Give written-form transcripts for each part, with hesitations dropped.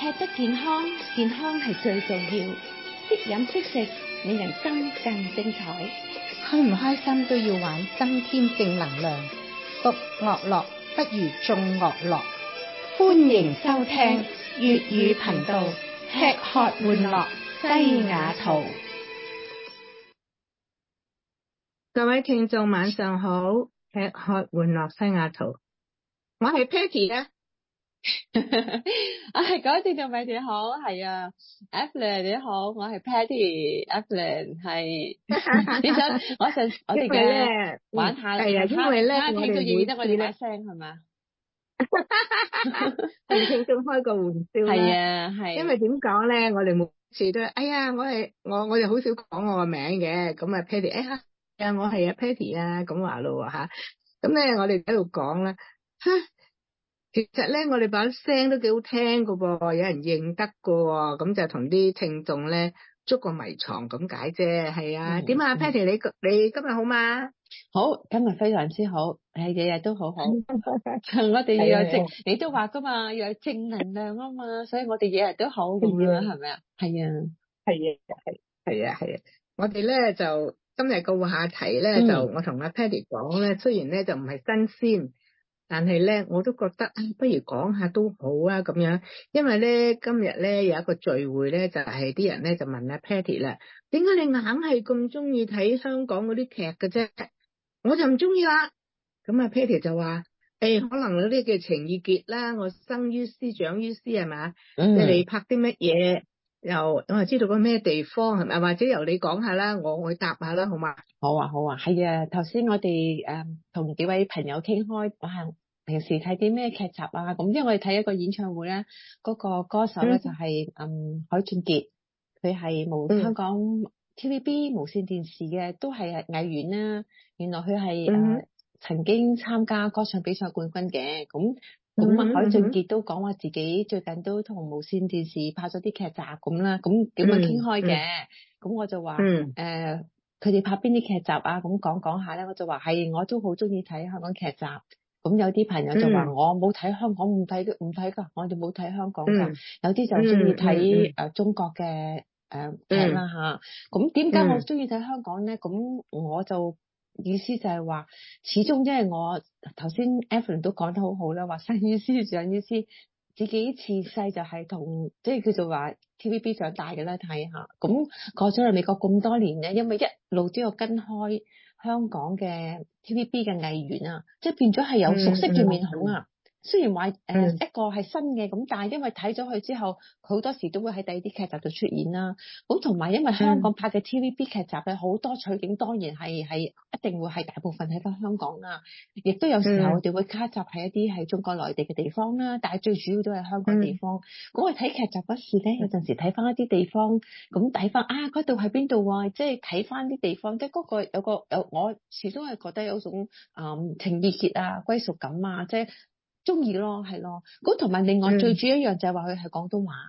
吃得健康，健康係最重要。識飲識食，你人生更精彩。 開唔開心都要玩，增添正能量。獨樂樂不如眾樂樂。歡迎收聽粵語頻道，吃喝玩樂西雅圖。各位聽眾晚上好，吃喝玩樂西雅圖，我係 Patty 啊。 各位聽眾朋友好，係啊 Evelyn 你好，我係 Patty，Evelyn 係。我哋嘅玩下， 係啊，因為咧聽到認得我哋把聲係嘛？ 同聽眾開個玩笑啦。 係啊，係。因為點講咧，我哋每次都哎呀，我哋好少講我個名嘅，咁啊 Patty，我係啊 Patty 啊，咁話咯吓。咁咧我哋喺度講啦，其實咧我哋把聲都幾好聽噶噃，有人認得噶喎，咁就同啲聽眾咧捉個迷藏咁解啫，係啊。點啊 Patty，你今日好嘛？ 好，今日非常之好，日日都好好。我哋要有正，你都話噶嘛，要有正能量啊嘛，所以我哋日日都好咁樣，係咪啊？係啊， 係啊。我哋咧就今日個話題咧，就我同阿 Patty 講咧，雖然咧就唔係新鮮，但係咧我都覺得不如講下都好啊咁樣。因為咧今日咧有一個聚會咧，就係啲人咧就問阿 Patty 啦，點解你硬係咁中意睇香港嗰啲劇嘅啫？我就唔中意啦。咁阿 Patty 就話可能嗰啲叫情意結啦，我生於斯長於斯係嘛？即係你拍啲乜嘢，又我係知道個咩地方係咪？或者由你講下啦，我去答下啦，好嘛？ 好啊，係啊。頭先我哋同幾位朋友傾開，平時睇啲咩劇集啊？咁因為我哋睇一個演唱會咧，嗰個歌手咧就係海俊傑，佢係香港 TVB 無線電視嘅，都係藝員啦。原來佢係曾經參加歌唱比賽冠軍嘅。咁海俊傑都講話自己最近都同無線電視拍咗啲劇集咁啦。咁點樣傾開嘅？咁我就話佢哋拍邊啲劇集啊？咁講下咧，我就話我都好中意睇香港劇集。咁有啲朋友就話我冇睇香港，唔睇㗎，我哋冇睇香港㗎。有啲就中意睇中國嘅劇啦嚇。咁點解我中意睇香港咧？咁我就意思就係話，始終即係我頭先 Evelyn 都講得好好啦，話生於斯長於斯。自己自細就係同即係叫做話 TVB 長大嘅啦，睇下。咁過咗去美國咁多年咧，因為一路都有跟開香港嘅 TVB 嘅藝員啊，即係變咗係有熟悉嘅面孔啊。雖然話一個係新嘅，咁但係因為睇咗佢之後，佢好多時都會喺第二啲劇集度出現啦。咁同埋因為香港拍嘅 TVB 劇集咧，好多取景當然係一定會係大部分喺翻香港啦，亦都有時候我哋會加集喺一啲係中國內地嘅地方啦，但係最主要都係香港地方。咁我睇劇集嗰時咧，有陣時睇翻一啲地方，咁睇翻嗰度喺邊度啊，即係睇翻啲地方，即係嗰個有我始終係覺得有種情意結啊、歸屬感啊，即係中意咯，係咯。咁同埋另外最主要一樣就係話佢係廣東話，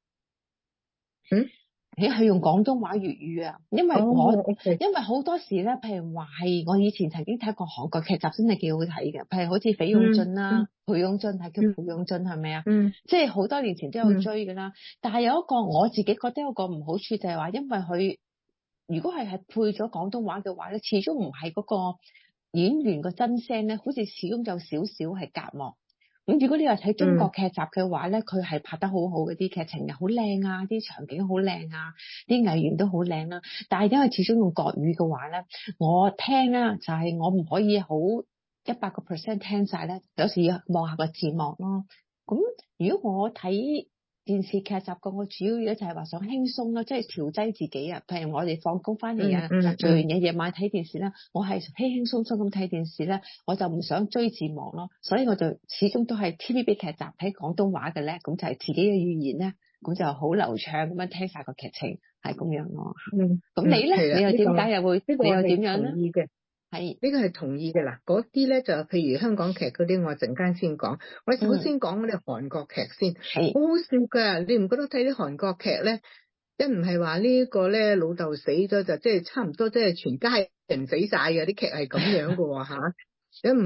佢用廣東話粵語啊。因為好多時咧，譬如話係我以前曾經睇過韓國劇集，真係幾好睇嘅。譬如好似《緋勇進》啦，裴勇俊係叫裴勇俊係咪啊？即係好多年前都有追㗎啦。但係有一個我自己覺得有個唔好處就係話，因為佢如果係配咗廣東話嘅話咧，始終唔係嗰個演員個真聲咧，好似始終有少少係隔膜。咁如果你話睇中國劇集嘅話咧，佢係拍得好好嘅，啲劇情又好靚啊，啲場景好靚啊，啲藝員都好靚啦。但係因為始終用國語嘅話咧，我聽啦就係我唔可以好100% 聽晒咧，有時要望下個字幕咯。咁如果我睇電視劇集嘅，我主要咧就係話想輕鬆啦，即係調劑自己啊。譬如我哋放工翻嚟啊，做完嘢夜晚睇電視咧，我係輕輕鬆鬆咁睇電視咧，我就唔想追字幕咯。所以我就始終都係 TVB 劇集睇廣東話嘅咧，咁就係自己嘅語言咧，咁就好流暢咁樣聽晒個劇情，係咁樣咯。咁你咧，你又點解又會？你又點樣咧？ 呢個係同意嘅啦，嗰啲咧就譬如香港劇嗰啲，我陣間先講。我首先講嗰啲韓國劇先，好好笑噶。你唔覺得睇啲韓國劇咧，一唔係話呢個咧老豆死咗就即係差唔多即係全家人死晒嘅，啲劇係咁樣噶吓。一唔係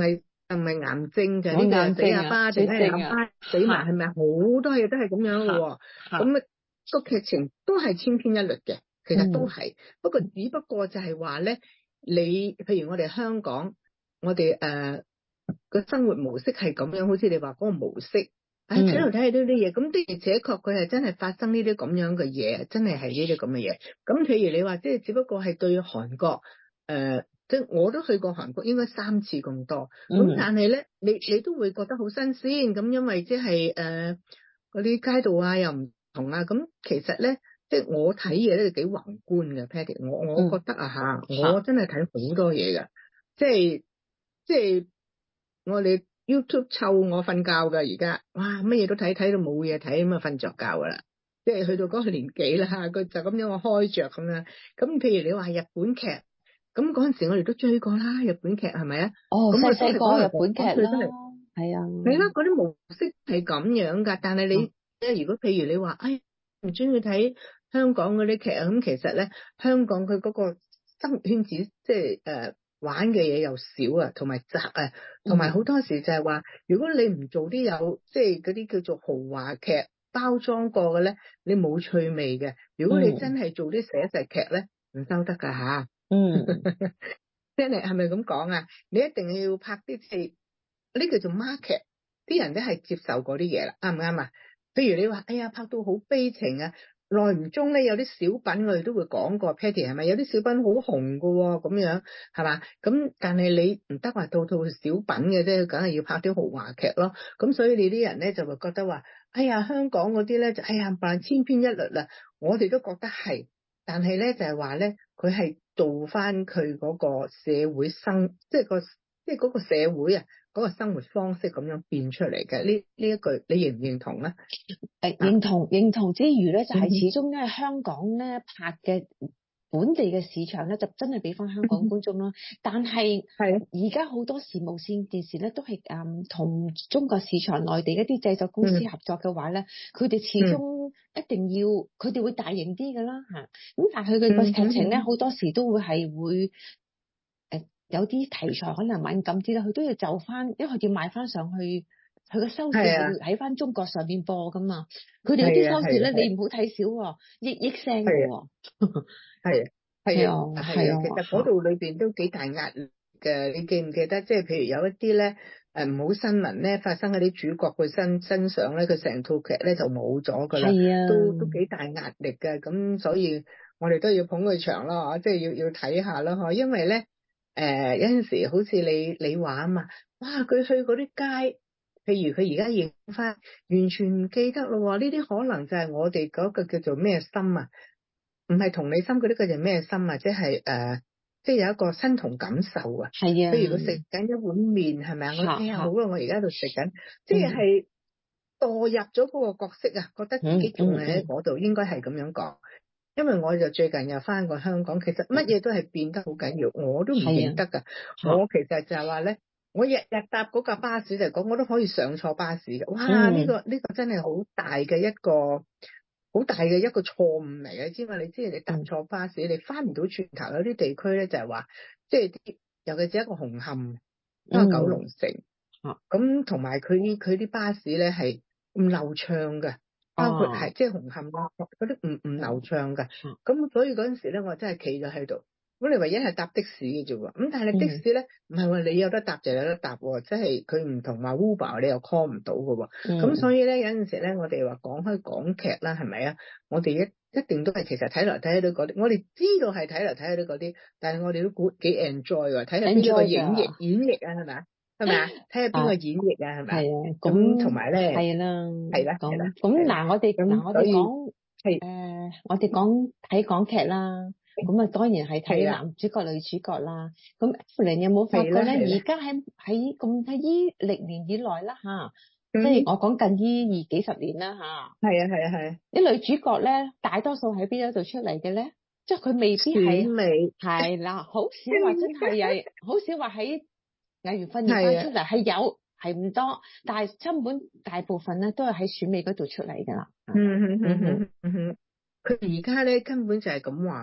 係咪癌症就係我呢個癌症啊， 死阿爸，定絕症啊， 係阿爸死埋，係咪好多嘢都係咁樣嘅喎？咁個劇情都係千篇一律嘅，其實都係，不過只不過就係話咧，你譬如我哋香港，我哋個生活模式係咁樣，好似你話嗰個模式。睇嚟睇去都啲嘢，咁的而且確佢係真係發生呢啲咁樣嘅嘢，真係呢啲咁嘅嘢。咁譬如你話，即係只不過係對韓國，即係我都去過韓國，應該3次咁多。咁但係咧，你都會覺得好新鮮，咁因為即係嗰啲街道啊又唔同啊。咁其實咧，即係我睇嘢咧幾宏觀嘅 Patty，我覺得啊我真係睇好多嘢㗎，即係我哋。YouTube 湊我瞓覺㗎，而家哇乜嘢都睇到冇嘢睇咁啊瞓着覺㗎啦，即係去到嗰個年紀啦，佢就咁樣我開着咁樣。咁譬如你話日本劇，咁嗰陣時我哋都追過啦，日本劇係咪啊？ 哦， 咁我細個日本劇啦， 係係啊， 係啦，嗰啲模式係咁樣㗎。但係你如果譬如你話，唔中意睇香港嗰啲劇啊，咁其實咧香港佢嗰個生活圈子即係玩嘅嘢又少啊，同埋窄啊，同埋好多時就係話，如果你唔做啲有即係嗰啲叫做豪華劇包裝過嘅咧，你冇趣味嘅。如果你真係做啲寫實劇咧，唔收得㗎吓。真係咪咁講啊？你一定要拍啲即係呢叫做 market， 啲人都係接受嗰啲嘢啦，啱唔啱啊？譬如你話，哎呀拍到好悲情啊！耐唔中咧有啲小品我哋都會講過 Patty 係咪？有啲小品好紅㗎喎，咁樣係嘛？咁但係你唔得話套小品嘅啫，梗係要拍啲豪華劇咯。咁所以你啲人咧就會覺得話，哎呀香港嗰啲咧就扮千篇一律啦。我哋都覺得係，但係咧就係話咧，佢係做翻佢嗰個社會即係嗰個社會啊，嗰個生活方式咁樣變出嚟嘅。呢一句你認唔認同咧？ 認同之餘咧，就係始終咧香港咧拍嘅本地嘅市場咧，就真係俾翻香港觀眾啦。但係而家好多時無線電視咧都係同中國市場內地一啲製作公司合作嘅話咧，佢哋始終一定要佢哋會大型啲㗎啦嚇。咁但係佢嘅個劇情咧，好多時都會有啲題材可能敏感啲啦，佢都要就翻，因為佢要買翻上去。佢個收視係會喺翻中國上邊播噶嘛？佢哋嗰啲收視咧，你唔好睇少喎，億聲嘅喎。係啊， 其實嗰度裏邊都幾大壓力嘅。你記唔記得？即係譬如有一啲咧唔好新聞咧，發生喺啲主角佢身上咧，佢成套劇咧就冇咗㗎啦。 係啊， 都幾大壓力嘅。咁所以我哋都要捧佢場咯，即係要睇下咯，嗬。因為咧有陣時好似你話啊嘛，哇！佢去嗰啲街。譬如佢而家影翻，完全唔記得咯。呢啲可能就係我哋嗰個叫做咩心啊？唔係同理心嗰啲叫做咩心啊？即係即係有一個身同感受啊。 係啊。 譬如佢食緊一碗麵，係咪啊？我好啦，我而家喺度食緊，即係墮入咗嗰個角色啊，覺得自己仲喺嗰度，應該係咁樣講。因為我就最近又翻過香港，其實乜嘢都係變得好緊要，我都唔認得㗎。我其實就係話咧。我日日搭嗰架巴士嚟講，我都可以上錯巴士嘅。哇！呢個真係好大嘅一個錯誤嚟嘅，知嘛？你知你搭錯巴士，你翻唔到轉頭。有啲地區咧就係話，即係尤其是一個紅磡，一個九龍城，咁同埋佢啲巴士咧係唔流暢嘅，包括係即係紅磡嗰啲唔流暢嘅。咁所以嗰陣時咧，我真係企咗喺度。咁你唯一係搭的士嘅啫喎，咁但係的士咧唔係話你有得搭就有得搭喎，即係佢唔同話 Uber 你又 call 唔到嘅喎，咁所以咧有陣時咧我哋話講開港劇啦，係咪啊？我哋一定都係其實睇嚟睇去都嗰啲，我哋知道係睇嚟睇去都嗰啲，但係我哋都幾 enjoy 喎，睇下邊個演繹啊，係咪啊？係咪啊？睇下邊個演繹啊，係咪？ 係啊， 咁同埋咧係啦， 係啦， 咁嗱，我哋講我哋講睇港劇啦。咁啊，當然係睇男主角、女主角啦。咁 Evelyn 有冇發覺咧？而家喺依歷年以來啦嚇，即係我講近依幾十年啦嚇。 係。 啲女主角咧，大多數喺邊一度出嚟嘅咧？即係佢未必係啦，好少話真係好少話喺藝員訓練班出嚟，係有係唔多，但係根本大部分咧都係喺選美嗰度出嚟㗎啦。 佢而家咧根本就係咁話，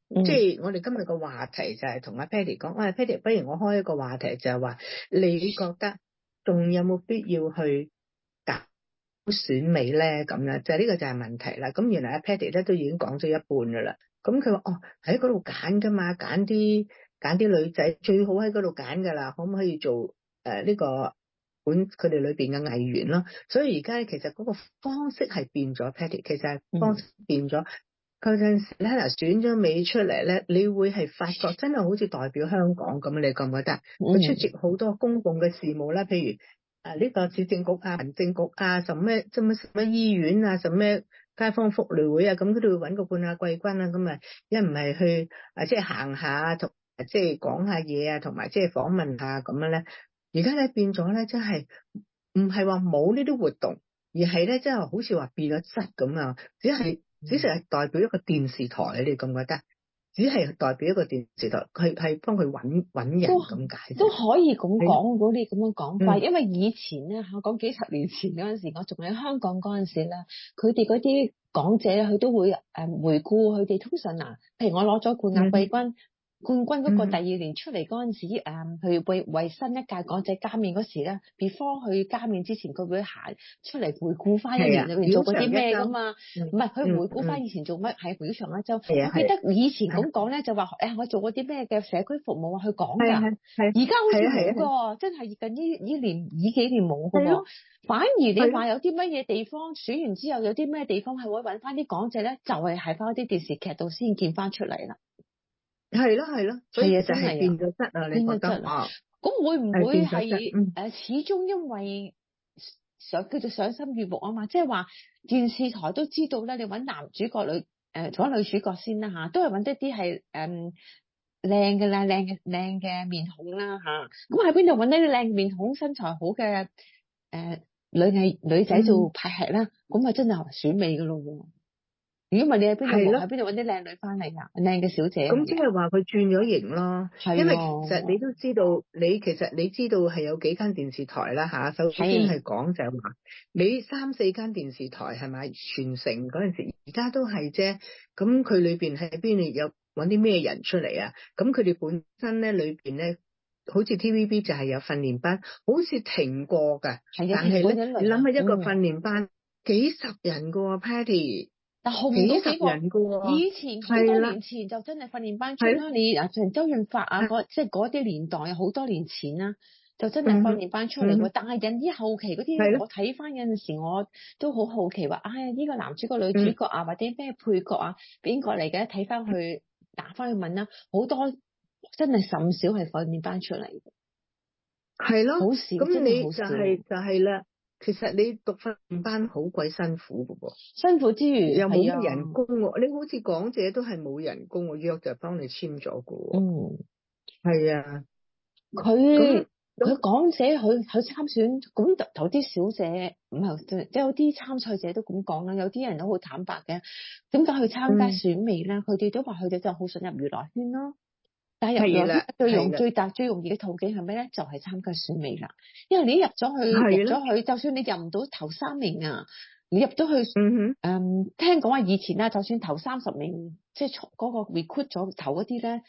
即係我哋今日個話題就係同阿 Patty 講，喂 Patty，不如我開一個話題就係話，你覺得仲有冇必要去搞選美咧？咁樣就係呢個就係問題啦。咁原來阿 Patty 咧都已經講咗一半噶啦。咁佢話喺嗰度揀噶嘛，揀啲女仔最好喺嗰度揀噶啦，可唔可以做呢個本佢哋裏邊嘅藝員咯？所以而家其實嗰個方式係變咗 ，Patty 其實係方式變咗。嗰陣時咧，嗱選咗美出嚟咧，你會係發覺真係好似代表香港咁，你覺唔覺得？佢出席好多公共嘅事務啦，譬如呢個市政局啊、民政局啊，什麼醫院啊，什麼街坊福利會啊，咁佢哋會揾個冠亞季軍啊，咁啊一唔係去即係行下同即係講下嘢啊，同埋即係訪問下咁樣咧。而家咧變咗咧，真係唔係話冇呢啲活動，而係咧真係好似話變咗質咁啊，只係代表一個電視台，你哋覺唔覺得？只係代表一個電視台，佢係幫佢揾人咁解。 都可以咁講，如果你咁樣講法，因為以前咧講幾十年前嗰陣時，我仲喺香港嗰陣時咧，佢哋嗰啲港姐佢都會回顧佢哋通常譬如我攞咗冠亞季軍。冠軍嗰個第二年出嚟嗰陣時，佢為新一屆港姐加冕嗰時咧，before 佢加冕之前，佢會行出嚟回顧翻一年裏面做過啲咩噶嘛？唔係，佢回顧翻以前做乜，係繞場一周。我記得以前咁講咧，就話我做過啲咩嘅社區服務啊，去講㗎。而家好似冇㗎，真係近呢幾年冇㗎喎。反而你話有啲乜嘢地方選完之後，有啲咩地方係會揾翻啲港姐咧，就係喺翻啲電視劇度先見翻出嚟啦。 係咯，所以就係變咗質啊！你覺得咁會唔會係始終因為叫做賞心悅目啊嘛？即係話電視台都知道咧，你揾男主角做女主角先啦嚇，都係揾一啲係靚嘅啦，靚嘅面孔啦嚇。咁喺邊度揾呢啲靚面孔、身材好嘅女仔做拍劇啦？咁啊真係選美㗎咯喎！如果唔係你喺邊度揾啲靚女翻嚟啊？靚嘅小姐咁即係話佢轉咗型咯，因為其實你都知道，你知道係有幾間電視台啦嚇。首先係講就係話，你3、4間電視台係咪全城嗰陣時，而家都係啫。咁佢裏邊喺邊度有揾啲咩人出嚟啊？咁佢哋本身咧裏邊咧，好似 TVB 就係有訓練班，好似停過㗎。但係咧，你諗下一個訓練班幾十人㗎喎 ，Patty。 但紅唔到幾個人㗎喎， 以前好多年前就真係訓練班出啦。你譬如周潤發啊，即係嗰啲年代好多年前啦，就真係訓練班出嚟喎。但係引啲後期嗰啲，我睇翻有陣時我都好好奇話，呢個男主角、女主角啊，或者咩配角啊，邊個嚟嘅？睇翻去打翻去問啦，好多真係甚少係訓練班出嚟嘅。 係咯， 好少， 咁你就係啦。其實你讀訓練班好鬼辛苦㗎喎， 辛苦之餘又冇乜人工喎。你好似港姐都係冇人工喎，約就幫你簽咗㗎喎。係啊， 佢港姐佢參選，咁頭啲小姐唔係即係有啲參賽者都咁講啦，有啲人都好坦白嘅，點解去參加選美咧？佢哋都話佢哋就好想入娛樂圈咯。但係入娛樂圈最容易嘅途徑係咩咧？就係參加選美啦。因為你入咗去，就算你入唔到頭3名啊，你入咗去，聽講話以前啦，就算頭30名，即係嗰個 recruit 咗頭嗰啲咧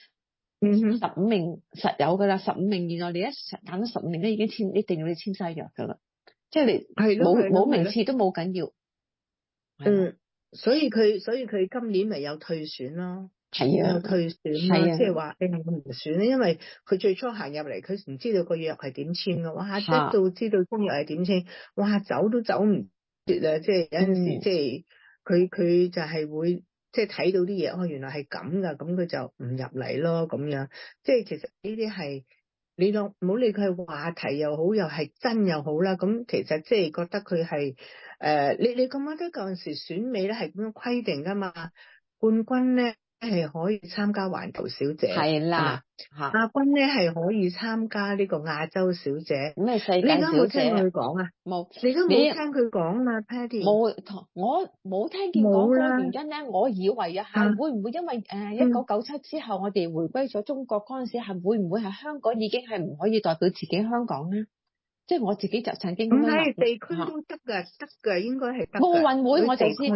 ，15名實有噶啦，15名原來你一揀咗15名咧，已經一定要你簽晒約噶啦，即係你冇名次都冇緊要。 所以佢今年咪有退選咯。有退選啦，即係話我唔選咧，因為佢最初行入嚟，佢唔知道個約係點簽嘅，哇！一到知道公約係點簽，哇！走都走唔切啊！即係有陣時，即係佢就係會即係睇到啲嘢，原來係咁噶，咁佢就唔入嚟咯，咁樣。即係其實呢啲係你唔好理佢係話題又好，又係真又好啦。咁其實即係覺得佢係你咁覺得嗰陣時選美咧係咁樣規定噶嘛？冠軍咧係可以參加環球小姐， 係啦， 亞軍咧係可以參加呢個亞洲小姐。 咩世界小姐？ 你而家冇聽佢講啊？ 冇， 你而家冇聽佢講嘛 Patty？ 我冇聽見講個原因咧。我以為係會唔會因為1997之後我哋回歸咗中國嗰陣時，係會唔會係香港已經係唔可以代表自己香港咧？即係我自己就曾經咁樣諗。 唔係地區都得㗎，應該係得㗎。 奧運會我就知得。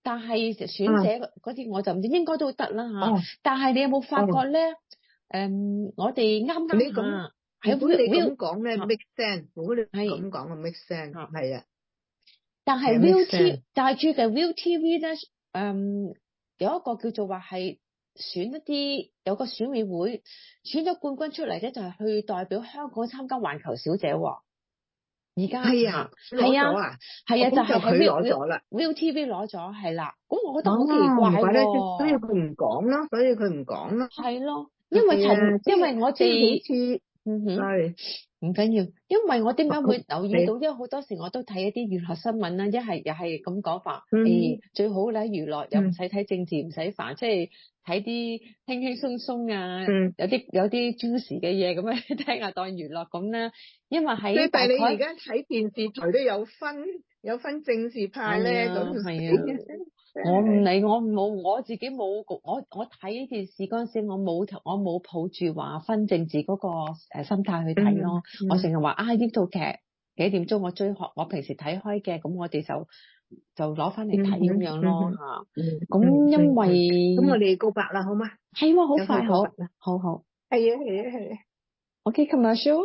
但係選者嗰啲我就唔知，應該都得啦嚇。但係你有冇發覺咧？我哋啱啱嚇喺如果你咁講咧 make sense，如果你咁講就 make sense，係啊。 但係 ViuTV，但係最近 ViuTV 咧，有一個叫做話係選一啲有個選美會選咗冠軍出嚟咧，就係去代表香港參加環球小姐喎。而家係啊，攞咗啊， 係啊，就係佢攞咗啦 ，ViuTV 攞咗係啦。咁我覺得好奇怪喎， 所以佢唔講咯，係咯， 因為我哋好似係唔緊要，因為我點解會留意到？因為好多時我都睇一啲娛樂新聞啦，一係又係咁講法，最好咧娛樂又唔使睇政治，唔使煩，即係睇啲輕輕鬆鬆啊，有啲 juicy 嘅嘢咁樣聽下當娛樂咁啦。因為喺但係你而家睇電視台都有分政治派咧，咁係我唔理，我自己冇，我睇電視嗰陣時，我冇抱住話分政治嗰個心態去睇咯。我成日話呢套劇幾點鐘我追學，我平時睇開嘅，咁我哋就攞翻嚟睇咁樣咯嚇。咁因為咁我哋告白啦，好嗎？ 係喎，好快好。 係啊。 OK commercial。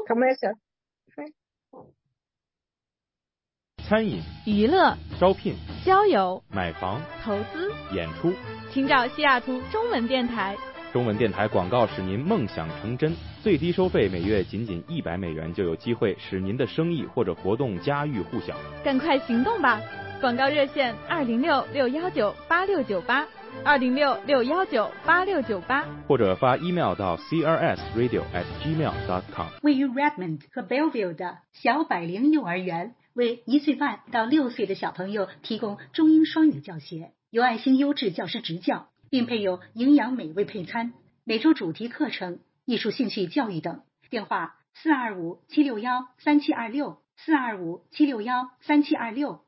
餐饮、 娱乐、 招聘、 交友、 买房、 投资、 演出， 请找西雅图中文电台。 中文电台广告使您梦想成真，最低收费每月仅$100就有机会使您的生意或者活动家喻户晓。 赶快行动吧！广告热线206-619-8698，206-619-8698， 或者发 email 到 crsradio@gmail.com。 位于 Redmond 和 Bellevue 的小百灵幼儿园为1岁半到6岁的小朋友提供中英双语教学，有爱心优质教师执教，并配有营养美味配餐，每周主题课程、艺术兴趣教育等。电话425-761-3726，425-761-3726。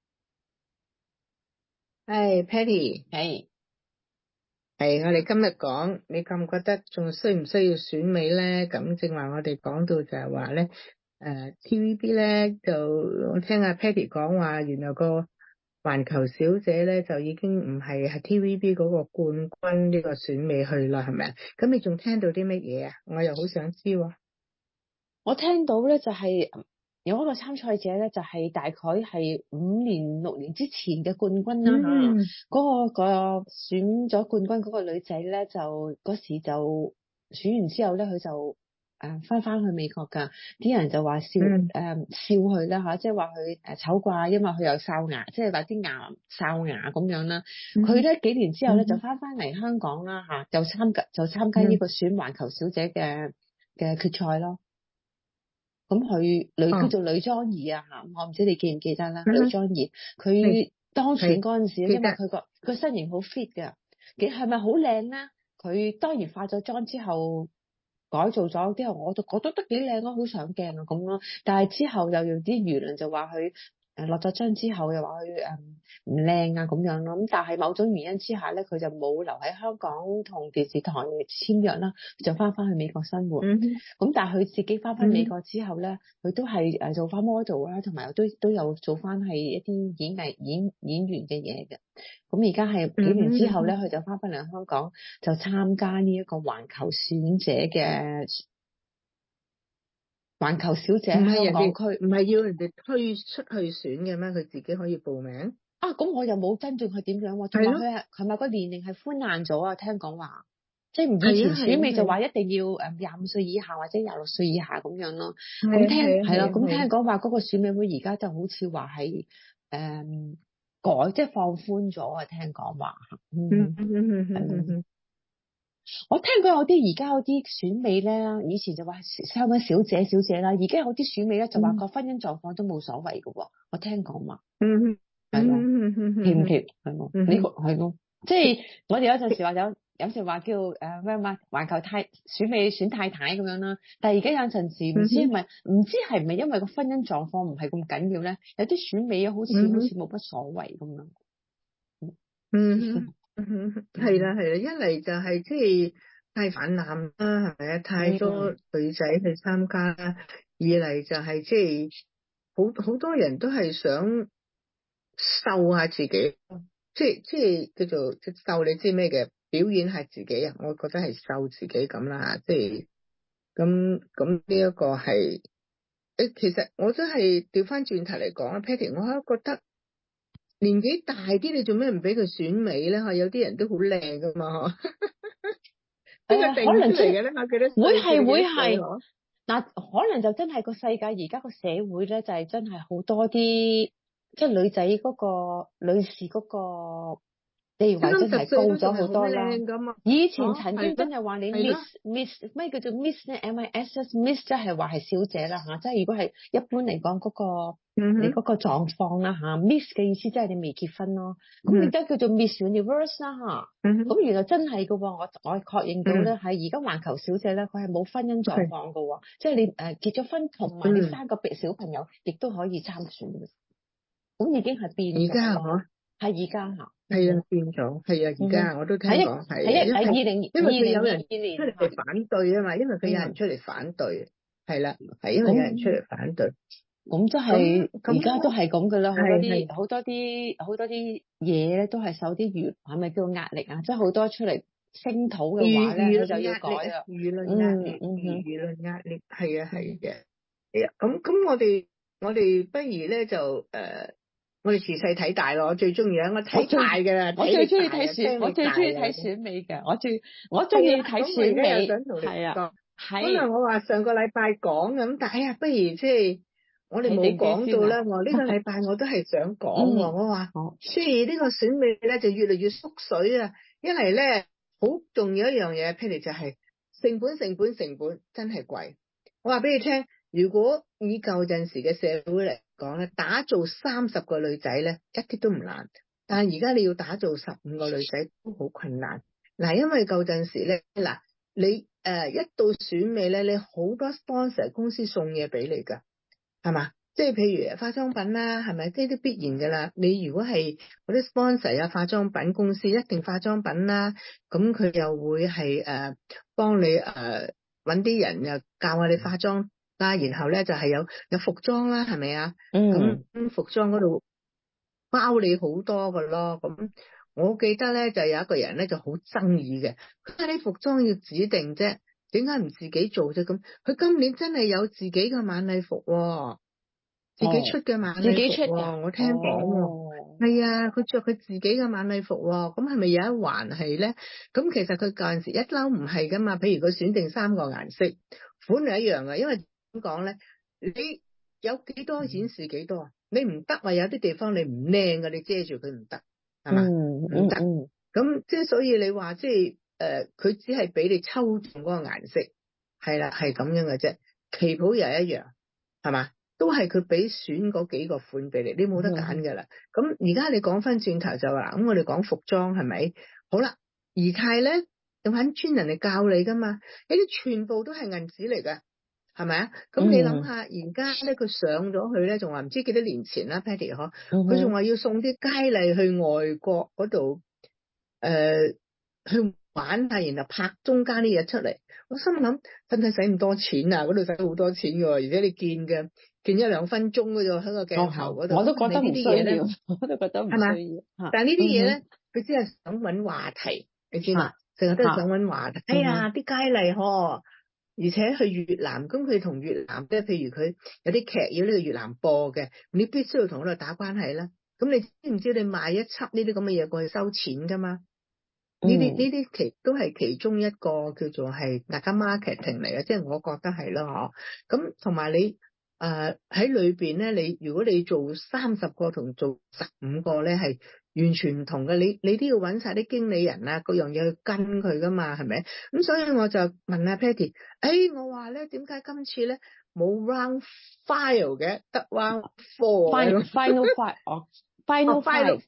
Patty，係我哋今日講，你覺唔覺得仲需唔需要選美咧？咁正話我哋講到就係話咧，TVB 咧就我聽阿 Patty 講話，原來個環球小姐咧就已經唔係 TVB 嗰個冠軍呢個選美去啦，係咪啊？咁你仲聽到啲乜嘢啊？我又好想知喎。 我聽到咧就係有一個參賽者咧，就係大概係5年6年之前嘅冠軍啦嚇。嗰個選咗冠軍嗰個女仔咧，就嗰時就選完之後咧，佢就翻去美國㗎。啲人就話笑佢啦嚇，即係話佢醜怪，因為佢有哨牙，即係話啲哨牙咁樣啦。佢咧幾年之後咧就翻嚟香港啦嚇，就參加呢個選環球小姐嘅決賽咯。咁佢叫做呂莊儀啊嚇，我唔知你記唔記得啦。呂莊儀佢當選嗰陣時，因為佢個身形好 fit 嘅，係咪好靚咧？佢當然化咗妝之後改造咗之後，我就覺得都幾靚咯，好上鏡啊咁咯。但係之後又有啲輿論就話佢落咗妝之後又話佢唔靚啊咁樣咯。咁但係某種原因之下咧，佢就冇留喺香港同電視台簽約啦，就翻去美國生活。咁但係佢自己翻美國之後咧，佢都係做翻 model 啦，同埋都有做翻係一啲演員嘅嘢嘅。咁而家係幾年之後咧，佢就翻嚟香港就參加呢一個環球選者嘅環球小姐香港區， 唔係要人哋推出去選嘅咩？佢自己可以報名啊？咁我又冇跟進佢點樣喎。同埋佢係咪個年齡係寬限咗啊？聽講話，即係以前選美就話一定要25歲以下或者26歲以下咁樣咯。咁聽講話嗰個選美會而家就好似話係改，即係放寬咗啊！聽講話，我聽講有啲而家有啲選美咧，以前就話收緊小姐啦，而家有啲選美咧就話個婚姻狀況都冇所謂嘅喎。我聽講話，係咯，貼唔貼係咯？呢個係咯，即係我哋有陣時話有時話叫咩嘛，環球選美選太太咁樣啦。但係而家有陣時唔知係咪因為個婚姻狀況唔係咁緊要咧？有啲選美好似冇乜所謂咁樣。 係啦，一嚟就係即係太泛濫啦，係咪啊？太多女仔去參加啦。二嚟就係即係好多人都係想瘦下自己， 即係叫做即係秀你知咩嘅表演係自己啊，我覺得係秀自己咁啦，即係咁呢一個係其實我都係調翻轉頭嚟講啦 Patty 我都覺得年紀大啲你做咩唔俾佢選美咧？有啲人都好靚噶嘛，呢個定出嚟嘅咧，我記得會係嗱，可能就真係個世界而家個社會咧，就係真係好多啲即係女仔嗰個女士嗰個地位真係高咗好多啦。以前曾經真係話你 Miss 咩叫做 Miss 咧 ？Miss 即係話係小姐啦嚇，即係如果係一般嚟講嗰個你嗰個狀況啦嚇，Miss 嘅意思即係你未結婚咯。咁亦都叫做 Miss Universe 啦嚇。咁原來真係嘅喎，我確認到咧，係而家環球小姐咧，佢係冇婚姻狀況嘅喎，即係你結咗婚同埋你生個小朋友，亦都可以參選嘅。咁已經係變咗。 而家嗬， 係而家嚇。 係啊，變咗，係啊，而家我都聽講係因為佢有人出嚟反對啊嘛，因為佢有人出嚟反對，係啦，係因為有人出嚟反對。 咁即係而家都係咁噶啦，好多啲嘢咧都係受啲係咪叫壓力啊？即係好多出嚟聲討嘅話咧，佢就要改啦。 輿論壓力，輿論壓力，係啊，係嘅。係啊，咁我哋不如咧就我哋時勢睇大咯，我最中意啊！我睇大㗎啦， 我最中意睇選美嘅，我中意睇選美。係啊， 本來我話上個禮拜講咁，但係不如即係我哋冇講到啦。我呢個禮拜我都係想講喎，我話雖然呢個選美咧就越嚟越縮水啊，因為咧好重要一樣嘢，譬如就係成本真係貴。我話俾你聽，如果以舊陣時嘅社會嚟講咧，打造30個女仔咧一啲都唔難，但係而家你要打造15個女仔都好困難。嗱，因為舊陣時咧，嗱你一到選美咧，你好多 sponsor 公司送嘢俾你噶，係嘛？即係譬如化妝品啦，係咪？呢啲必然噶啦。你如果係嗰啲 sponsor 啊，化妝品公司一定化妝品啦，咁佢又會係幫你搵啲人又教下你化妝啦，然後咧就係有服裝啦，係咪啊？咁服裝嗰度包你好多噶咯。咁我記得咧就有一個人咧就好爭議嘅，佢話你服裝要指定啫，點解唔自己做啫？咁佢今年真係有自己嘅晚禮服喎。自己出嘅晚禮服喎，我聽講喎，係啊，佢着佢自己嘅晚禮服喎，咁係咪有一環係咧？咁其實佢嗰陣時一嬲唔係噶嘛，譬如佢選定3個顏色，款係一樣嘅，因為點講咧？你有幾多顯示幾多，你唔得話有啲地方你唔靚嘅，你遮住佢唔得，係嘛？唔得，咁即係所以你話即係佢只係俾你抽中嗰個顏色，係啦，係咁樣嘅啫，旗袍又一樣，係嘛？都係佢俾選嗰幾個款俾你，你冇得揀噶啦。咁而家你講翻轉頭就話，咁我哋講服裝係咪？好啦，儀態咧有揾專人嚟教你噶嘛？呢啲全部都係銀紙嚟噶，係咪啊？咁你諗下，而家咧佢上咗去咧，仲話唔知幾多年前啦 Patty 嗬，佢仲話要送啲佳麗去外國嗰度，去玩下，然後拍中間啲嘢出嚟。我心諗，真係使咁多錢啊？嗰度使好多錢嘅，而且你見1-2分鐘嗰度喺個鏡頭嗰度， 我都覺得唔需要，我都覺得唔需要。但係呢啲嘢咧，佢只係想揾話題，你知嘛？成日都係想揾話題。哎呀，啲佳麗嗬，而且去越南，咁佢同越南，即係譬如佢有啲劇要呢個越南播嘅，你必須要同嗰度打關係啦。咁你知唔知你賣一輯呢啲咁嘅嘢過去收錢噶嘛？呢啲都係其中一個叫做係大家 marketing 嚟嘅，即係我覺得係咯嗬。咁同埋你喺裏邊咧，你如果你做30個同做15個咧，係完全唔同嘅。你都要揾晒啲經理人啊，各樣嘢去跟佢噶嘛，係咪？咁所以我就問阿 Patty，我話咧點解今次咧冇 round 5嘅，得 round 4 final 5哦。Final five，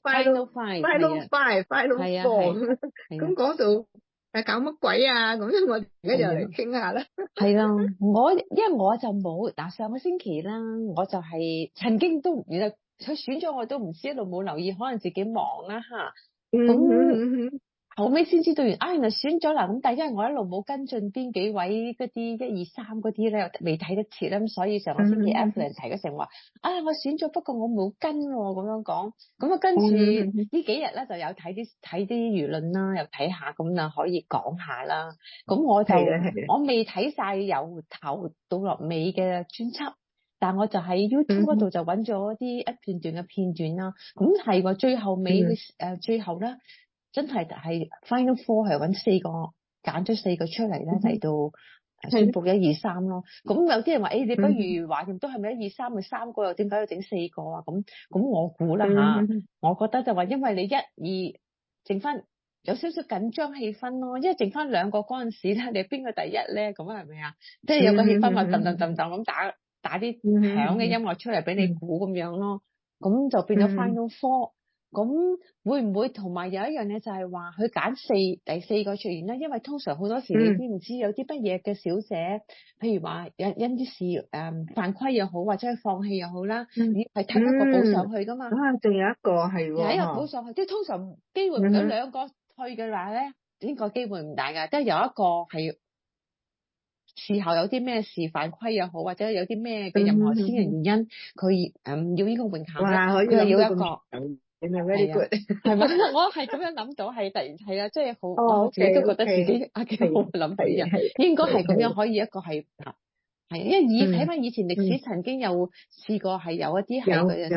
咁嗰度係搞乜鬼啊？咁我而家又嚟傾下啦。 係啦，因為我就冇上個星期啦，我就係曾經都原來佢選咗我都唔知，一路冇留意，可能自己忙啦嚇。咁後尾先知道原來選咗啦，咁但係因為我一路冇跟進邊幾位嗰啲1、2、3嗰啲咧，未睇得切啦，咁所以上個星期 Evelyn 提嗰成話，我選咗，不過我冇跟喎，咁樣講，咁啊跟住呢幾日咧就有睇啲輿論啦，又睇下，咁啊可以講下啦，咁我就我未睇晒由頭到落尾嘅專輯。但我就喺 YouTube 嗰度就揾咗一段段嘅片段啦，咁係喎，最後尾最後咧，真係 Final Four 係揾4個，揀咗4個出嚟咧嚟到宣佈1、2、3咯。咁有啲人話，你不如話掂都係咪1、2、3咪3個，又點解要整4個啊？咁我估啦嚇，我覺得就話因為你1、2剩翻有少少緊張氣氛咯，因為剩翻2個嗰陣時咧，你邊個第一咧？咁係咪啊？即係有個氣氛話噔咁打啲響嘅音樂出嚟俾你估咁樣咯，咁就變咗 Final Four。咁會唔會同埋有一樣嘢就係話佢揀第4個出現咧？因為通常好多時你知唔知有啲乜嘢嘅小姐，譬如話因啲事犯規又好，或者係放棄又好啦，係踢一個補上去噶嘛。 仲有一個係喎， 有一個補上去，即係通常機會唔到2個去嘅話咧，呢個機會唔大㗎，即係有一個係。事後有啲咩事犯規又好，或者有啲咩嘅任何私人原因，佢要呢個泳校咧，佢要一個係咪？我係咁樣諗到，係突然係啦，即係好，我自己都覺得自己幾好諗到嘅，應該係咁樣可以一個係因為睇翻以前歷史曾經有試過係有一啲係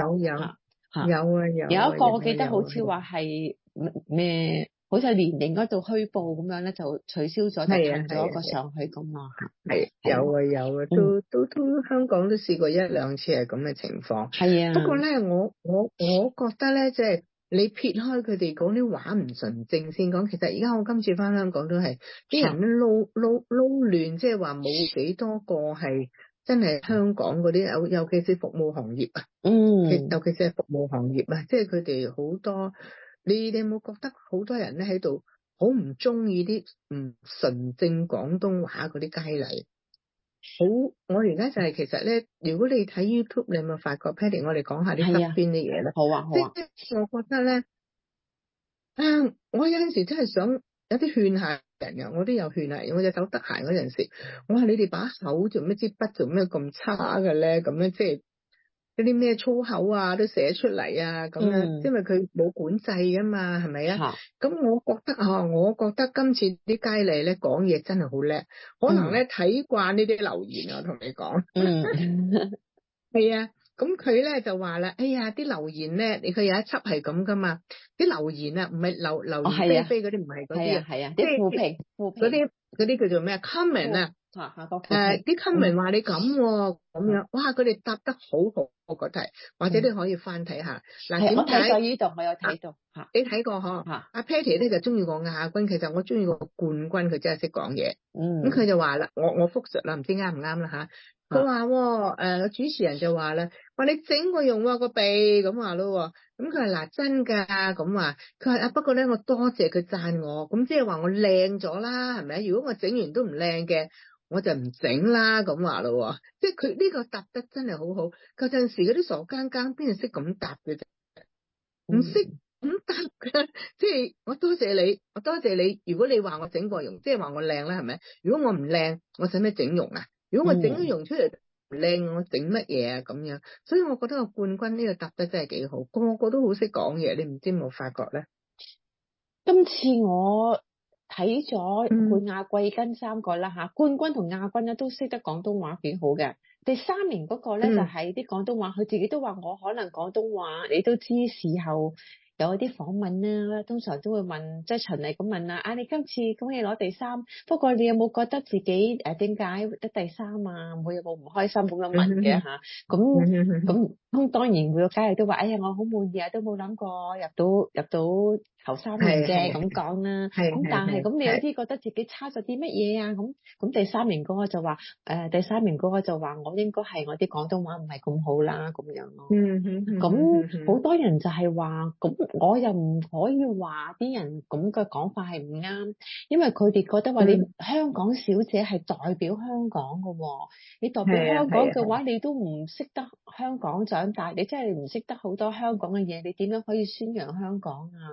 有一個我記得好似話係咩？好似年齡嗰度虛報咁樣咧，就取消咗，就騰咗一個上去咁咯。 有啊，都香港都試過1、2次係咁嘅情況。 係啊。 不過咧，我覺得咧，即係你撇開佢哋講啲話唔純正先講，其實而家我今次翻香港都係啲人撈亂，即係話冇幾多個係真係香港嗰啲，尤其是服務行業啊。尤其是係服務行業啊，即係佢哋好多。你哋有冇覺得好多人咧喺度好唔中意啲唔純正廣東話嗰啲佳麗？我而家就係其實咧，如果你睇 YouTube，你有冇發覺 Patty？ 我哋講下啲側邊啲嘢咧。 好啊。 即係我覺得咧，我有陣時真係想有啲勸下人嘅，我都有勸下。我隻手得閒嗰陣時，我話你哋把口做咩支筆做咩咁差嘅咧？咁樣即係。嗰啲咩粗口啊都寫出嚟啊咁樣，因為佢冇管制噶嘛，係咪啊？咁我覺得今次啲佳麗咧講嘢真係好叻，可能咧睇慣呢啲留言啊，我同你講。係啊，咁佢咧就話啦，哎呀啲留言咧，佢有一輯係咁噶嘛，啲留言啊唔係留言飛嗰啲，唔係嗰啲啊， 即係負評嗰啲叫做咩 comment 啊。啲 comment 話你咁樣，哇！佢哋答得好好，我覺得係，或者你可以翻睇下。嗱，點解？ 我睇過呢度，我有睇到。 你睇過嗬？阿 Patty 咧就中意個亞軍，其實我中意個冠軍，佢真係識講嘢。咁佢就話啦，我復述啦，唔知啱唔啱啦吓。佢話主持人就話啦，話你整過容個鼻咁話咯。咁佢話嗱真噶咁話，佢話不過咧我多謝佢讚我，咁即係話我靚咗啦，係咪？如果我整完都唔靚嘅，我就唔整啦，咁話咯，即係佢呢個答得真係好好。嗰陣時嗰啲傻更更邊度識咁答嘅啫，唔識咁答嘅。即係我多謝你。如果你話我整過容，即係話我靚啦，係咪？如果我唔靚，我使咩整容啊？如果我整咗容出嚟唔靚，我整乜嘢啊？咁樣，所以我覺得個冠軍呢個答得真係幾好，個個都好識講嘢。你唔知有冇發覺咧？ 今次我睇咗冠亞季軍3個啦吓，冠軍同亞軍咧都識得廣東話幾好嘅。第3名嗰個咧就係啲廣東話，佢自己都話我可能廣東話，你都知事後有一啲訪問啦，通常都會問，即係循例咁問啊，你今次恭喜攞第3，不過你有冇覺得自己點解得第3啊？會有冇唔開心咁樣問嘅吓？咁當然每個佳麗都話，哎呀我好滿意啊，都冇諗過入到頭3名啫，咁講啦。咁但係咁你有啲覺得自己差咗啲乜嘢啊？咁第3名嗰個就話第3名嗰個就話我應該係我啲廣東話唔係咁好啦，咁樣咯。咁好多人就係話，咁我又唔可以話啲人咁嘅講法係唔啱，因為佢哋覺得話你香港小姐係代表香港㗎喎，你代表香港嘅話，你都唔識得香港長大，你真係唔識得好多香港嘅嘢，你點樣可以宣揚香港啊？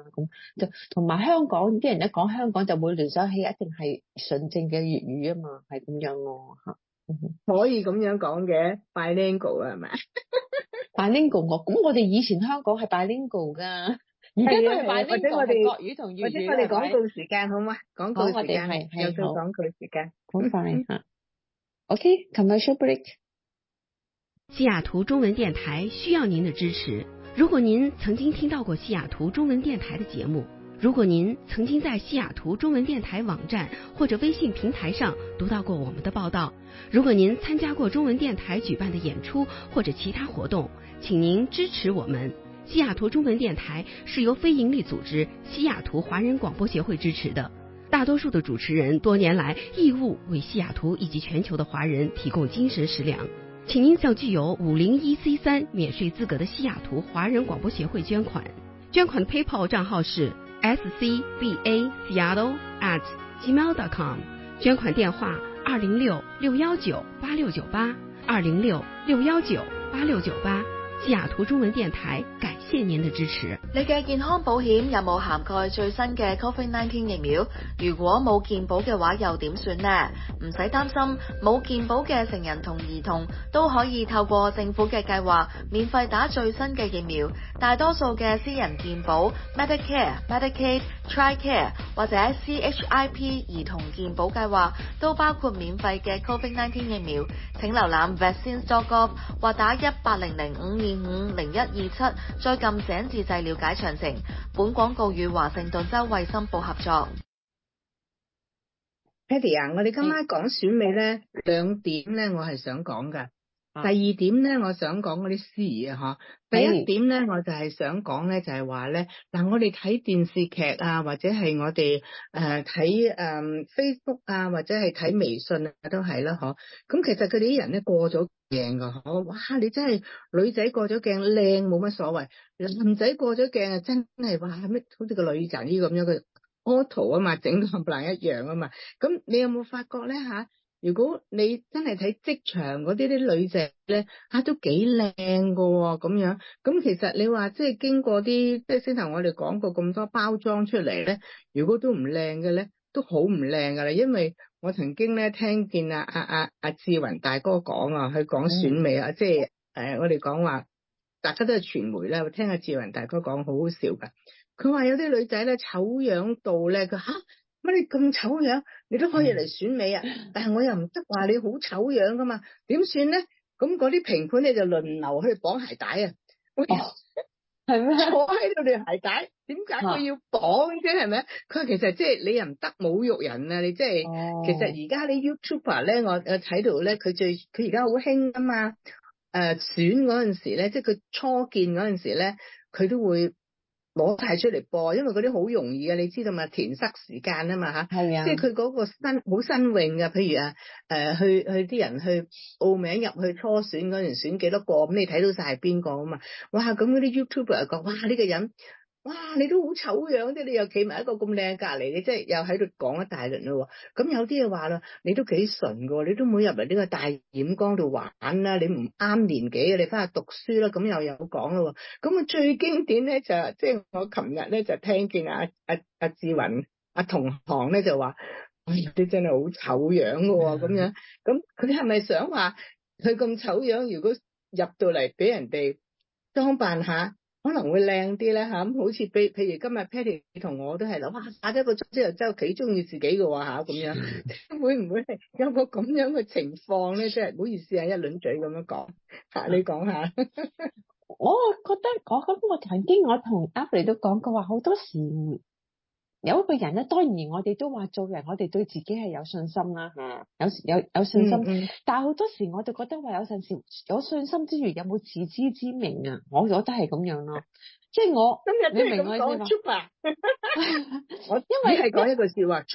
就同埋香港啲人一講香港就會聯想起一定係純正嘅粵語啊嘛，係咁樣咯嚇。 可以咁樣講嘅 bilingual 係咪 ？bilingual 我哋以前香港係 bilingual 㗎，而家都係 bilingual， 或者我哋係國語同粵語。 或者我哋廣告時間好嗎？廣告時間係又到廣告時間， 好快嚇。OK，commercial break。 西雅圖中文電台需要您的支持。如果您曾經聽到過西雅圖中文電台的節目，如果您曾經在西雅圖中文電台網站或者微信平台上讀到過我們的報道，如果您參加過中文電台舉辦的演出或者其他活動，請您支持我們。西雅圖中文電台是由非營利組織西雅圖華人廣播協會支持的，大多數的主持人多年來義務為西雅圖以及全球的華人提供精神食糧。請您向具有501C3免稅資格的西雅圖華人廣播協會捐款，捐款的 PayPal 賬號是 scbaseattle@gmail.com， 捐款電話206-619-8698，206-619-8698。西雅圖中文電台感謝您的支持。 你嘅健康保險有冇涵蓋最新嘅 COVID-19 疫苗？如果冇健保嘅話，又點算呢？唔使擔心，冇健保嘅成人同兒童都可以透過政府嘅計劃免費打最新嘅疫苗。大多數嘅私人健保 Medicare、Medicaid、TRICARE 或者 CHIP 兒童健保計劃都包括免費嘅 COVID-19 疫苗。請瀏覽 vaccines.gov 或打18005250127，再撳井字掣了解詳情。本廣告與華盛頓州衛生部合作。 Patty 啊，我哋今晚講選美咧，2點咧，我係想講噶。第二點咧，我想講嗰啲司儀啊，第一點咧，我就係想講咧，就係話咧，嗱，我哋睇電視劇啊，或者係我哋睇Facebook 啊，或者係睇微信啊，都係啦，咁其實佢哋啲人咧過咗鏡噶，哇！你真係女仔過咗鏡靚冇乜所謂，男仔過咗鏡啊，真係哇咩，好似個女仔咁樣嘅 auto 啊嘛，整到冚唪唥一樣啊嘛。咁你有冇發覺咧吓？如果你真係睇職場嗰啲女仔咧，都幾靚噶喎，咁樣。咁其實你話即係經過啲即係先頭我哋講過咁多包裝出嚟咧，如果都唔靚嘅咧，都好唔靚噶啦。因為我曾經咧聽見阿志雲大哥講啊，佢講選美啊，即係我哋講話，大家都係傳媒咧，聽阿志雲大哥講好好笑噶。佢話有啲女仔咧醜樣到咧，佢乜你咁醜樣，你都可以嚟選美啊？但係我又唔得話你好醜樣噶嘛，點算咧？咁嗰啲評判咧就輪流去綁鞋帶啊！係咩？坐喺度條鞋帶，點解佢要綁啫？係咪？佢話其實即係你又唔得侮辱人啊！你即係其實而家啲 YouTuber 咧，我睇到咧，佢而家好興啊嘛。選嗰陣時咧，即係佢初見嗰陣時咧，佢都會攞晒出嚟播，因為嗰啲好容易嘅，你知道嘛，填塞時間啊嘛吓，係啊，即係佢嗰個好新穎嘅，譬如去啲人去報名入去初選嗰陣選幾多個，咁你睇到晒係邊個啊嘛，哇，咁嗰啲 YouTuber 又講，哇呢個人，哇你都好醜樣，即係你又企埋一個咁靚隔籬，你即係又喺度講一大輪咯，咁有啲嘢話啦，你都幾純噶，你都冇入嚟呢個大染缸度玩啦，你唔啱年紀，你翻去讀書啦，咁又有講咯，咁啊最經典咧就即係我琴日咧就聽見阿志雲同行咧就話，哎呀你真係好醜樣噶，咁樣，咁佢係咪想話佢咁醜樣，如果入到嚟俾人哋裝扮下？可能會靚啲咧吓，咁好似譬如今日 Patty 同我都係啦，哇打咗個鐘之後真係幾中意自己嘅喎吓，咁樣會唔會係有個咁樣嘅情況咧？即係唔好意思啊，一輪嘴咁樣講吓，你講下。 我覺得我曾經我同 Apple 都講過話，好多時有一個人咧，當然我哋都話做人，我哋對自己係有信心啦吓，有信心，但係好多時我就覺得話有陣時有信心之餘，有冇自知之明啊？我覺得係咁樣咯，即係我今日你明我意思嘛？我因為係講一句說話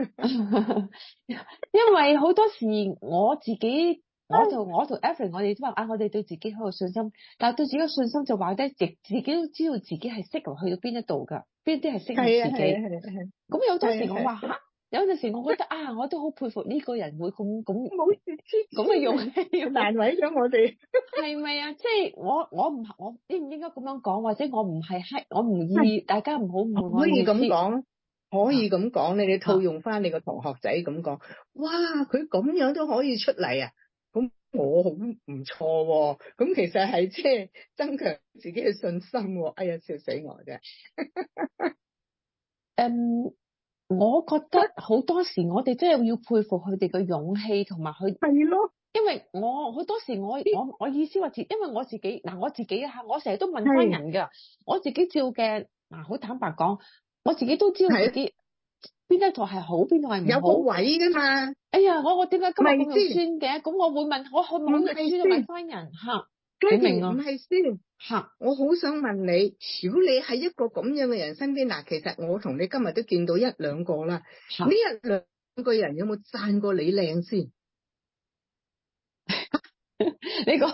，Super， 因為好多時我自己。我同 Evelyn 我哋都話我哋對自己好有信心，但係對自己嘅信心就話咧，亦自己都知道自己係適合去到邊一度噶，邊啲係適合自己。咁有陣時我話有陣時我覺得啊，我都好佩服呢個人會咁冇事咁嘅勇氣， 難為咗我哋。 係咪啊？即係我應唔應該咁樣講，或者我唔係我唔意，大家唔好誤會我可以意思。 咁講，可以咁講，你哋套用翻你個同學仔咁講，哇！佢咁樣都可以出嚟啊！咁我好唔錯喎。咁其實係即係增強自己嘅信心喎。哎呀，笑死我啫！ 我覺得好多時我哋真係要佩服佢哋嘅勇氣同埋佢。 係咯。 因為我好多時我意思話，因為我自己我自己啊，我成日都問翻人㗎，我自己照鏡嗱，好坦白講，我自己都知道自己邊一度係好，邊度係唔好。 有個位㗎嘛。 哎呀，我點解今日咁肉酸嘅？咁我會問，我可唔可以肉酸都問翻人嚇？你明啊？ 唔係先嚇，我好想問你，如果你係一個咁樣嘅人身邊嗱，其實我同你今日都見到一兩個啦，呢一兩個人有冇讚過你靚先？ 你講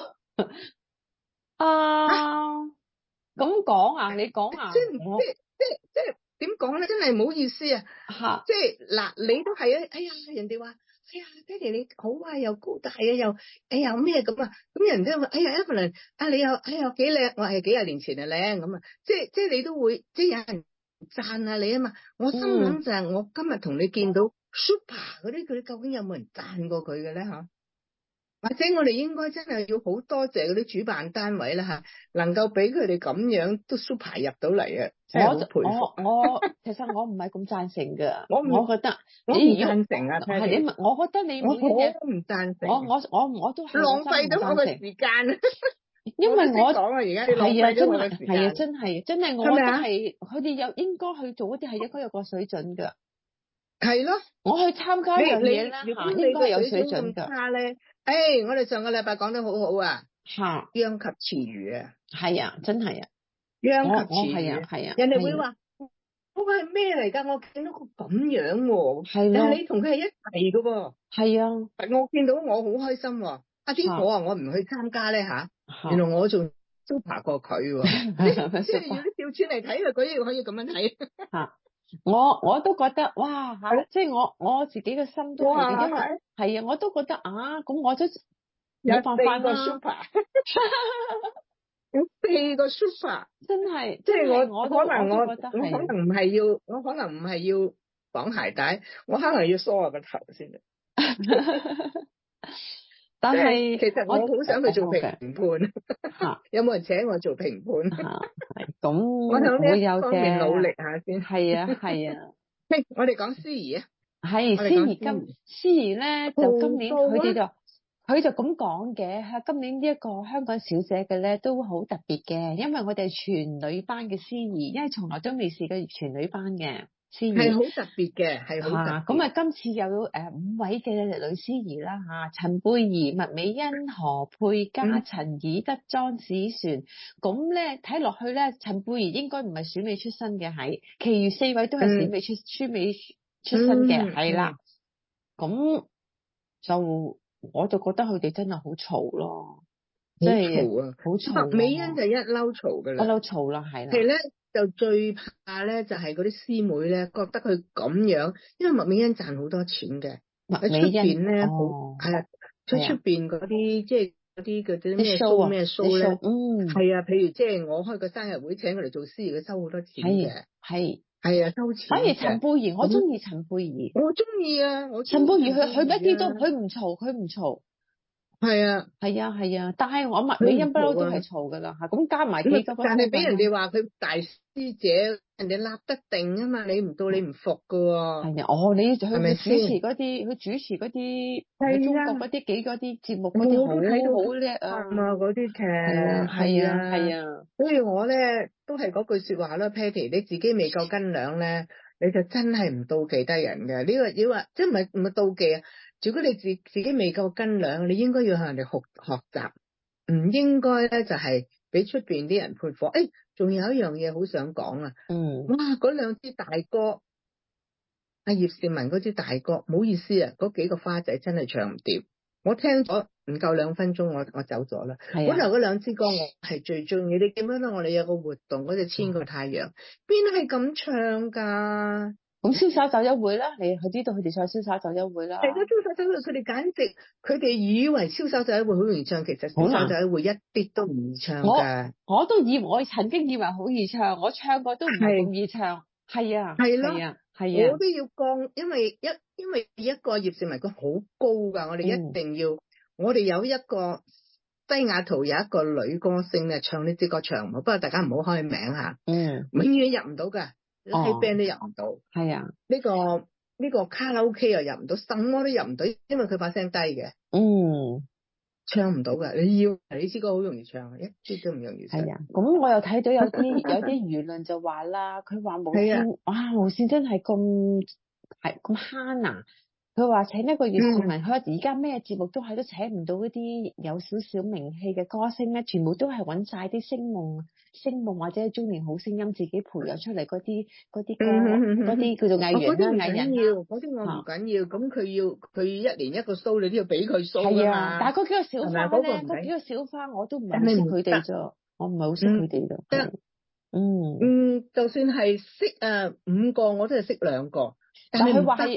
咁講啊？你講啊？ 即係點講咧？真係唔好意思啊！即係嗱，你都係啊！哎呀，人哋話，哎呀，爹哋你好啊，又高大啊，又哎呀咩咁啊？咁人哋話，哎呀 Evelyn 啊，你又哎呀幾靚，我係幾廿年前就靚咁啊！即係你都會即係有人讚下你啊嘛！我心諗就係我今日同你見到 Super 嗰啲，佢究竟有冇人讚過佢嘅咧嚇？或者我哋應該真係要好多謝嗰啲主辦單位啦嚇，能夠俾佢哋咁樣都 super 入到嚟啊！真係好佩服。 我其實我唔係咁贊成㗎，我覺得我唔贊成啊！ 係你，我覺得你每一日我唔贊成。 我都係浪費咗我嘅時間。 因為我講啊，而家你浪費咗我嘅時間。 係啊，真係，我覺得係佢哋有應該去做嗰啲係應該有個水準㗎。係咯，我去參加一樣嘢啦嚇，應該係有水準㗎。 差咧，我哋上個禮拜講得好好啊，殃及池魚啊， 係啊，真係啊， 殃及池魚係啊， 人哋會話嗰個係咩嚟㗎？我見到個咁樣喎， 係咯， 但係你同佢係一齊㗎喎， 係啊， 我見到我好開心喎，邊個啊？我唔去參加咧嚇，原來我仲super過佢喎，即係如果調轉嚟睇佢，佢可以咁樣睇嚇。 我都覺得哇嚇，即係我自己嘅心都係，因為係啊，我都覺得啊，咁我都冇辦法啦。 有4個 super， 真係， 即係我可能唔係要綁鞋帶，我可能要梳下個頭先。 但係其實我好想去做評判，有冇人請我做評判？ 咁我響呢一方面努力下先。 係啊。 我哋講司儀啊， 係司儀咧，就今年佢就咁講嘅，今年呢一個香港小姐嘅咧都好特別嘅，因為我哋係全女班嘅司儀，因為從來都未試過全女班嘅司儀， 係好特別嘅，係好特別。 咁啊，今次有5位嘅女司儀啦嚇，陳貝兒、麥美欣、何佩嘉、陳以德、莊子璇，咁咧睇落去咧，陳貝兒應該唔係選美出身嘅，係，其餘4位都係選美出身嘅，係啦，咁就。我就覺得佢哋真係好嘈咯，即係好嘈。 美欣就一嬲嘈㗎啦， 一嬲嘈啦，係啦。 其實咧就最怕咧就係嗰啲師妹咧覺得佢咁樣，因為麥美欣賺好多錢嘅，喺出邊咧係啊，喺出邊嗰啲即係嗰啲叫啲咩 show 咩 show 咧，係啊，譬如即係我開個生日會請佢嚟做司儀，佢收好多錢嘅，係啊，收錢。 反而陳貝兒，我中意陳貝兒。 我中意啊， 陳貝兒佢一啲都佢唔嘈。係啊，但係我麥美欣不嬲都係嘈噶啦嚇，咁加埋幾個。 但係俾人哋話佢大師姐，人哋立得定啊嘛，你唔到你唔服噶喎。 係啊，你去主持嗰啲，喺中國嗰啲啲節目嗰啲好叻啊！ 嗰啲劇係啊。 所以我咧都係嗰句説話啦 ，Patty， 你自己未夠斤兩咧，你就真係唔妒忌得人嘅。呢個要話即係唔係妒忌啊？如果你自己未夠斤兩，你應該要向人哋學習，唔應該咧就係俾出邊啲人潑火。仲有一樣嘢好想講啊！哇，嗰兩支大哥，阿葉倩文嗰支大哥，唔好意思啊，嗰幾個花仔真係唱唔掂。我聽咗唔夠2分鐘，我走咗啦。本來嗰兩支歌我係最中意。你記唔記得我哋有個活動嗰隻《千個太陽》，邊係咁唱㗎？ 咁瀟灑走一會啦，你知道佢哋唱瀟灑走一會啦。 係咯，瀟灑走一會，佢哋簡直佢哋以為瀟灑走一會好容易唱，其實瀟灑走一會一啲都唔易唱㗎。 我都我曾經以為好易唱，我唱過都唔係咁易唱。係啊， 係咯， 係啊， 我都要降，因為一個葉倩文佢好高㗎，我哋一定要，我哋有一個西雅圖有一個女歌星咧唱呢支歌唱唔好，不過大家唔好開名嚇。永遠入唔到㗎。喺 band 都入唔到， 係啊， 呢個卡拉 OK 又入唔到，什麼都入唔到，因為佢把聲低嘅，唱唔到噶。你支歌好容易唱，一啲都唔容易唱。 係啊，咁我又睇到有啲輿論就話啦，佢話無線，哇，無線真係咁慳啊！佢話請一個葉倩文，佢話而家咩節目都係都請唔到嗰啲有少少名氣嘅歌星咧，全部都係揾晒啲星夢或者中年好聲音自己培養出嚟嗰啲歌，嗰啲叫做藝員啦，藝人嗰啲我唔緊要，咁佢一年一個 show，你都要俾佢 show 㗎嘛。 但係嗰幾個小花咧，嗰幾個小花我都唔係好識佢哋啫，我唔係好識佢哋啫。 就算係識5個，我都係識2個。但係佢話係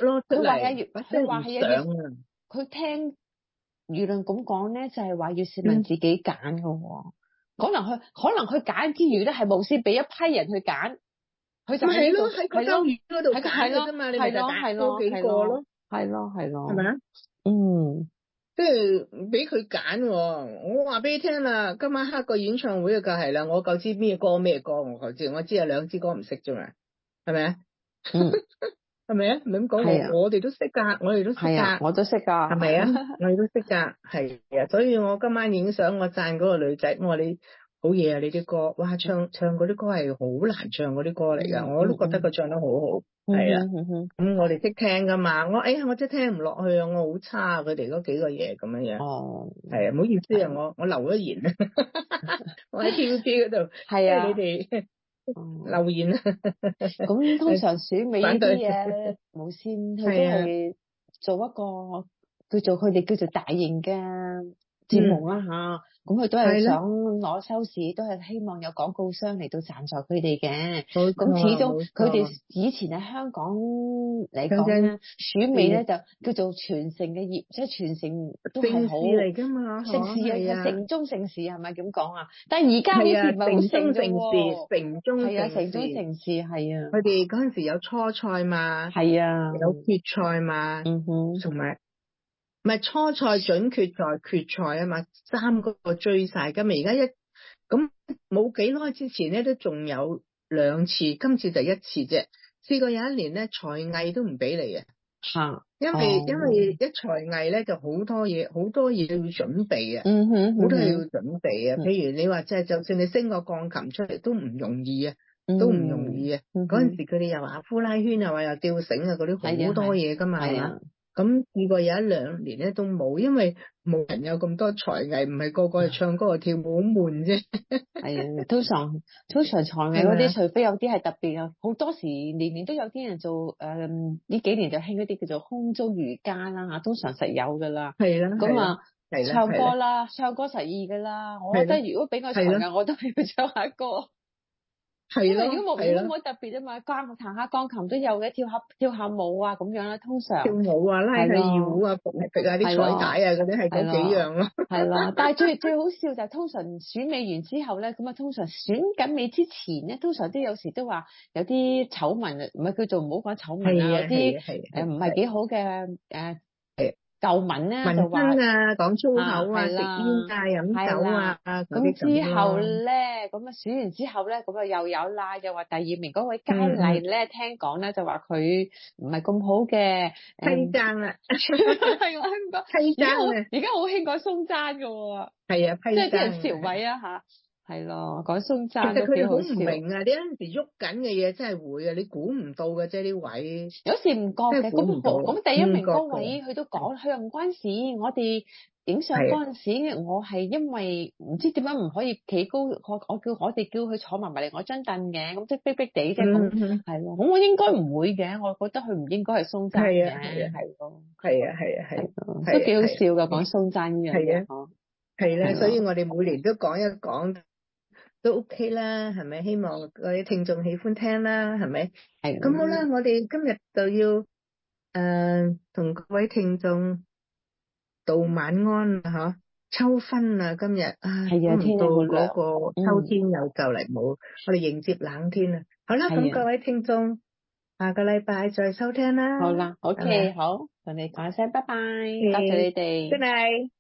佢聽輿論咁講咧，就係話葉倩文自己揀嘅喎。可能佢揀之餘咧，係無線俾一批人去揀，佢就喺度喺個州語嗰度揀嘅啫嘛，你咪就揀多幾個咯，係咯，係咪啊？即係俾佢揀。我話俾你聽啦，今晚黑個演唱會就係啦，我夠知咩歌，我夠知，我知有2支歌唔識啫嘛，係咪啊？係咪啊？唔係咁講，我哋都識㗎，我哋都識㗎， 我都識㗎， 係咪啊？我哋都識㗎，係啊，所以我今晚影相，我讚嗰個女仔，我話你好嘢啊！你啲歌，哇，唱嗰啲歌係好難唱嗰啲歌嚟㗎，我都覺得佢唱得好好，係啊，咁我哋識聽㗎嘛，我真係聽唔落去啊，我好差佢哋嗰幾個嘢咁樣樣，係啊，唔好意思啊，我留咗言啊，我喺 TVB 嗰度，係啊，你哋。留言啊！ 咁通常選美呢啲嘢，無線佢都係做一個佢哋叫做大型嘅節目啦吓，咁佢都係想攞收視，都係希望有廣告商嚟到贊助佢哋嘅。咁始終佢哋以前喺香港嚟講咧，選美咧就叫做全城嘅業，即係全城都係好嚟㗎嘛， 盛事啊，城中盛事係咪咁講啊？但係而家好似唔係好盛喎，城中盛事係啊。 佢哋嗰陣時有初賽嘛， 係啊， 有決賽嘛，同埋。唔係初賽、準決賽、決賽啊嘛，3個追晒。咁而家咁冇幾耐之前咧，都仲有2次，今次就1次啫。試過有一年咧，才藝都唔俾你啊。因為一才藝咧就好多嘢要準備啊。好多嘢要準備啊。譬如你話即係，就算你升個鋼琴出嚟都唔容易啊，都唔容易啊。嗰陣時佢哋又話呼拉圈，又話又吊繩啊，嗰啲好多嘢噶嘛，係嘛？咁試過有1-2年咧都冇，因為冇人有咁多才藝，唔係個個係唱歌跳舞好悶啫。 係啊，通常才藝嗰啲，除非有啲係特別啊，好多時年年都有啲人做呢幾年就興一啲叫做空中瑜伽啦嚇，通常實有噶啦。 係啦。 咁啊，唱歌啦，唱歌實易噶啦。我覺得如果俾我才藝，我都係要唱下歌。因為如果冇特別啊嘛，彈下鋼琴都有嘅，跳下舞啊咁樣啦，通常跳舞啊、拉下二胡啊、揈下啲彩帶啊嗰啲係嗰幾樣咯。 係啦，但係最好笑就係通常選美完之後咧，咁啊通常選緊美之前咧，通常都有時都話有啲醜聞，唔係叫做唔好講醜聞啊，有啲唔係幾好嘅舊聞咧就話講粗口啊、食煙啊、飲酒啊， 咁之後咧，咁啊選完之後咧，咁啊又有啦，又話第2名嗰位佳麗咧，聽講咧就話佢唔係咁好嘅， 批爭啊， 係我興講批爭啊， 而家好興講鬆爭噶喎， 係啊，批爭， 即係啲人潮位啊吓。係咯，講鬆爭都幾好笑。其實佢哋好唔明啊！你有陣時喐緊嘅嘢真係會啊，你估唔到嘅啫啲位。 有時唔覺嘅，咁第1名嗰位佢都講，佢又唔關事。我哋影相嗰陣時，我係因為唔知點解唔可以企高，我哋叫佢坐埋嚟我張凳嘅，咁即係逼逼地啫。咁係咯，咁我應該唔會嘅，我覺得佢唔應該係鬆爭嘅，係咯，係都幾好笑噶，講鬆爭呢樣嘢。 係啦，所以我哋每年都講一講。 都 OK 啦，係咪？希望各位聽眾喜歡聽啦，係咪？ 係咁好啦，我哋今日就要同各位聽眾道晚安啦，嗬。秋分啊，今日係啊， 估唔到嗰天氣好涼， 個秋天又就嚟冇，我哋迎接冷天啦。好啦，咁各位聽眾，下個禮拜再收聽啦。 好啦，OK，好，同你講聲拜拜，多謝你哋。 Good night。